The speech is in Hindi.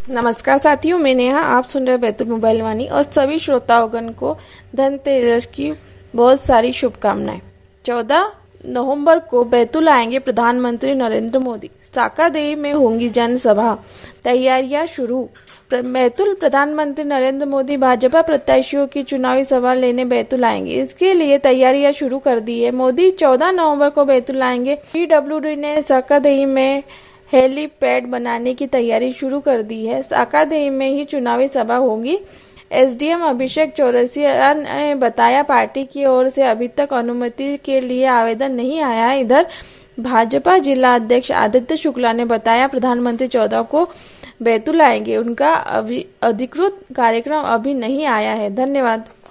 नमस्कार साथियों, मैं नेहा। आप सुन रहे बैतूल मोबाइल वाणी और सभी श्रोताओगण को धनतेरस की बहुत सारी शुभकामनाएं। 14 नवंबर को बैतूल आएंगे प्रधानमंत्री नरेंद्र मोदी। साकादेवी में होंगी जनसभा, तैयारियां शुरू। बैतूल प्रधानमंत्री नरेंद्र मोदी भाजपा प्रत्याशियों की चुनावी सभा लेने बैतूल आएंगे। इसके लिए तैयारियां शुरू कर दी है। मोदी 14 नवंबर को बैतूल आएंगे। पीडब्ल्यूडी ने साकादेवी में हेलीपैड बनाने की तैयारी शुरू कर दी है। साकादेवी में ही चुनावी सभा होगी। एसडीएम अभिषेक चौरसिया ने बताया, पार्टी की ओर से अभी तक अनुमति के लिए आवेदन नहीं आया है। इधर भाजपा जिला अध्यक्ष आदित्य शुक्ला ने बताया, प्रधानमंत्री 14 को बैतूल आएंगे। उनका अधिकृत कार्यक्रम अभी नहीं आया है। धन्यवाद।